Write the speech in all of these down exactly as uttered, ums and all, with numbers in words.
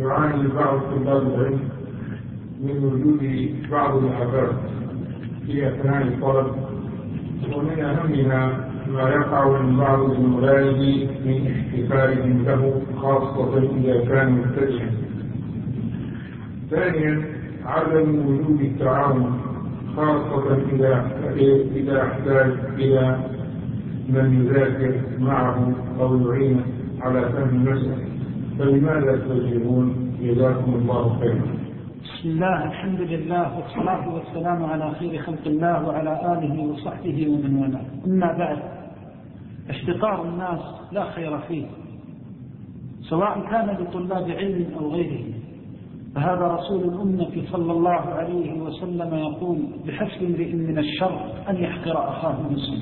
يعاني بعض طلاب العلم من وجود بعض الآفات في أثناء الطلب، ومن أهمها ما يقع من بعض زملائه من احتفالهم له خاصة إذا كان مبتدئا. ثانيا عدم وجود التعاون، خاصة إذا إذا احتاج إلى من يذاكر معه أو يعينه على فهم المسألة. فلماذا توجهون؟ جزاكم الله خيرا. بسم الله، الحمد لله، والصلاة والسلام على خير خلق الله وعلى آله وصحبه ومن والاه. أما بعد، احتقار الناس لا خير فيه، سواء كان لطلاب علم أو غيره. فهذا رسول الأمة صلى الله عليه وسلم يقول: بحسب امرئ من الشر أن يحقر أخاه المسلم.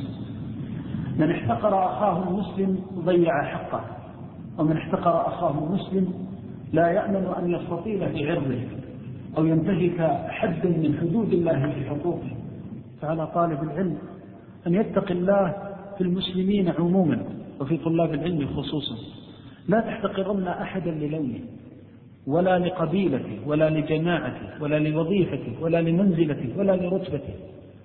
من احتقر أخاه المسلم ضيع حقه، ومن احتقر أخاه المسلم لا يأمن أن يستطيل في عرضه أو ينتهك حدا من حدود الله في حقوقه. فعلى طالب العلم أن يتقي الله في المسلمين عموما وفي طلاب العلم خصوصا. لا تحتقرن أحدا للونه ولا لقبيلته ولا لجماعته ولا لوظيفته ولا لمنزلته ولا لرتبته،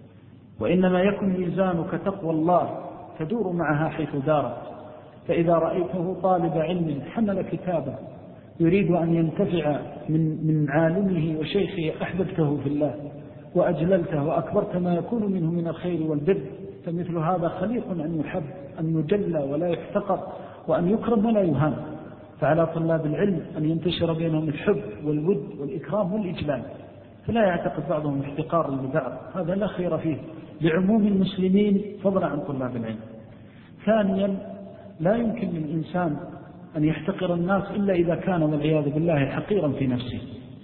وإنما يكن ميزانك تقوى الله تدور معها حيث دارت. فإذا رأيته طالب علم حمل كتابه يريد أن ينتفع من من عالمه وشيخه، أحببته في الله وأجللته وأكبرت ما يكون منه من الخير والبر، فمثل هذا خليق أن يحب، أن يجلى ولا يحتقر، وأن يكرم ولا يهان. فعلى طلاب العلم أن ينتشر بينهم الحب والود والإكرام والإجلال، فلا يعتقد بعضهم احتقار لبعض، هذا لا خير فيه لعموم المسلمين فضلا عن طلاب العلم. ثانيا، لا يمكن للإنسان أن يحتقر الناس إلا إذا كان والعياذ بالله حقيرا في نفسه.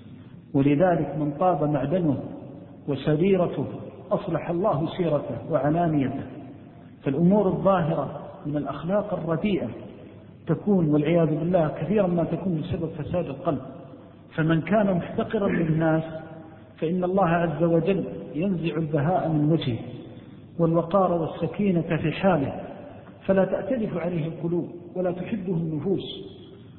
ولذلك من طاب معدنه وسريرته أصلح الله سيرته وعلانيته. فالأمور الظاهرة من الأخلاق الرديئة تكون والعياذ بالله كثيرا ما تكون بسبب فساد القلب. فمن كان محتقرا للناس فإن الله عز وجل ينزع البهاء من وجهه والوقار والسكينة في حاله، فلا تأتلف عليه القلوب ولا تحبه النفوس.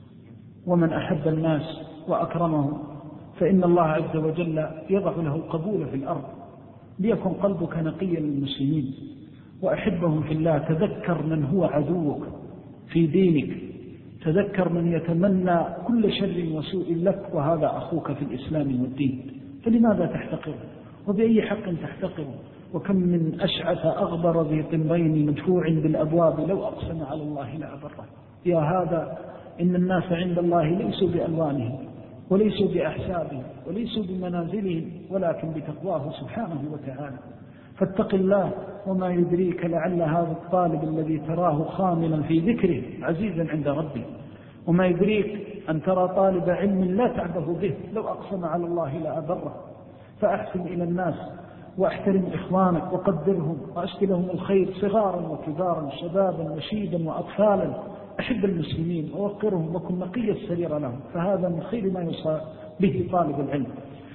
ومن أحب الناس وأكرمهم فإن الله عز وجل يضع له القبول في الأرض. ليكن قلبك نقيا للمسلمين وأحبهم في الله. تذكر من هو عدوك في دينك، تذكر من يتمنى كل شر وسوء لك، وهذا أخوك في الإسلام والدين. فلماذا تحتقره؟ وبأي حق تحتقره؟ وكم من أشعث أغبر ذي طنبين مدفوع بالأبواب لو أقسم على الله لأبره. يا هذا إن الناس عند الله ليسوا بألوانهم وليسوا بأحسابهم وليسوا بمنازلهم، ولكن بتقواه سبحانه وتعالى. فاتق الله، وما يدريك لعل هذا الطالب الذي تراه خاملا في ذكره عزيزا عند ربه. وما يدريك أن ترى طالب علم لا تعبه به لو أقسم على الله لأبره. فأحسن إلى الناس واحترم إخوانك وقدرهم وأشكي لهم الخير صغارا وكبارا، شبابا وشيبا وأطفالا. أحب المسلمين ووقرهم وكن نقي السرير لهم، فهذا من خير ما يصاب به طالب العلم.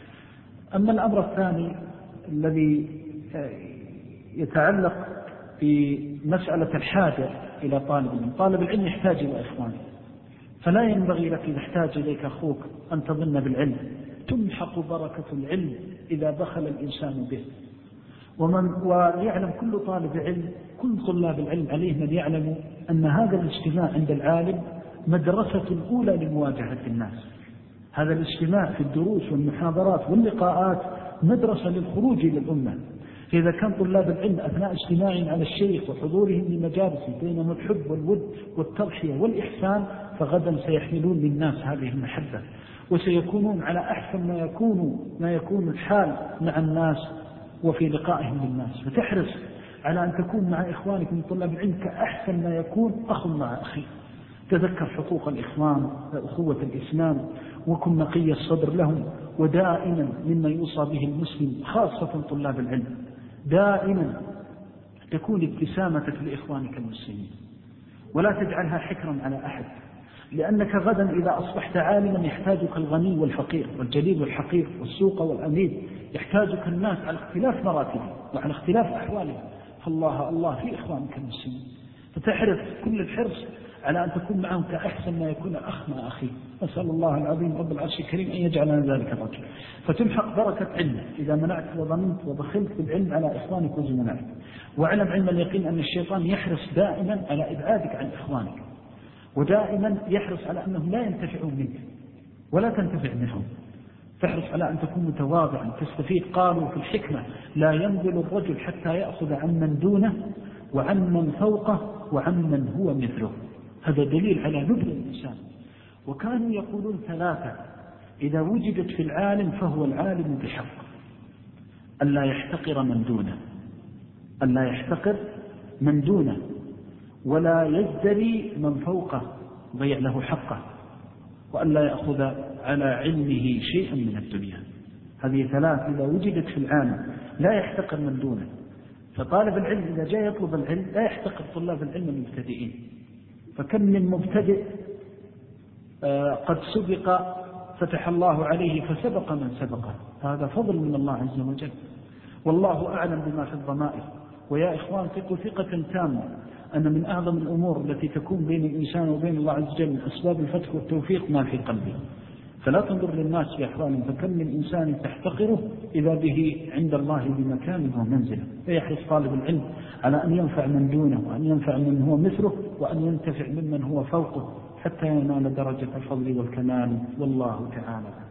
أما الأمر الثاني الذي يتعلق بمسألة الحاجة إلى طالب العلم، طالب العلم يحتاج إلى إخوانه، فلا ينبغي لك إذا احتاج إليك أخوك أن تظن بالعلم. تمحق بركة العلم إذا دخل الإنسان به. ومن ويعلم كل طالب علم، كل طلاب العلم عليه من يعلم أن هذا الاجتماع عند العالم مدرسة الأولى لمواجهة الناس. هذا الاجتماع في الدروس والمحاضرات واللقاءات مدرسة للخروج للأمة. فإذا كان طلاب العلم أثناء اجتماعهم على الشيخ وحضورهم لمجالسه بينهم الحب والود والتضحية والإحسان، فغدا سيحملون للناس هذه المحبة، وسيكونون على أحسن ما يكون ما يكون الحال مع الناس وفي لقائهم للناس. فتحرص على أن تكون مع إخوانك من طلاب العلم كأحسن ما يكون أخ مع أخي. تذكر حقوق الإخوان وأخوة الإسلام، وكن نقي الصدر لهم. ودائما مما يوصى به المسلم خاصة طلاب العلم، دائما تكون ابتسامتك لإخوانك المسلمين، ولا تجعلها حكرا على أحد. لأنك غدا إذا أصبحت عالما يحتاجك الغني والفقير والجليل والحقير والسوق والأمير، يحتاجك الناس على اختلاف مراتبهم وعلى اختلاف أحوالهم. فالله الله في إخوانك المسلمين، فتحرص كل الحرص على أن تكون معهم كأحسن ما يكون أخ مع أخيه. أسأل الله العظيم رب العرش الكريم أن يجعلنا ذلك الرجل. فتمحق بركة علمك إذا منعت وظننت وبخلت بالعلم على إخوانك وزملائك. واعلم علم اليقين أن الشيطان يحرص دائما على إبعادك عن إخوانك، ودائما يحرص على أنهم لا ينتفعون منك ولا تنتفع منهم. تحرص على أن تكون متواضعا تستفيد. قالوا في الحكمة: لا ينزل الرجل حتى يأخذ عن من دونه وعن من فوقه وعن من هو مثله. هذا دليل على نبل الإنسان. وكانوا يقولون ثلاثة إذا وجدت في العالم فهو العالم بحق: أن لا يحتقر من دونه، أن لا يحتقر من دونه، ولا يزدري من فوقه ضيع له حقه، وأن لا يأخذ على علمه شيئا من الدنيا. هذه ثلاث إذا وجدت في العالم لا يحتقر من دونه. فطالب العلم إذا جاء يطلب العلم لا يحتقر طلاب العلم المبتدئين. فكم من مبتدئ قد سبق فتح الله عليه فسبق من سبقه، هذا فضل من الله عز وجل، والله أعلم بما في الضمائر. ويا إخوان ثقوا ثقة تامة أن من أعظم الأمور التي تكون بين الإنسان وبين الله عز وجل من أسباب الفتح والتوفيق ما في قلبه. فلا تنظر للناس بأحوالهم، فكم من إنسان تحتقره إذا به عند الله بمكانه ومنزله. فيحرص طالب العلم على أن ينفع من دونه وأن ينفع من هو مثله وأن ينتفع ممن هو فوقه حتى ينال درجة الفضل والكمال. والله تعالى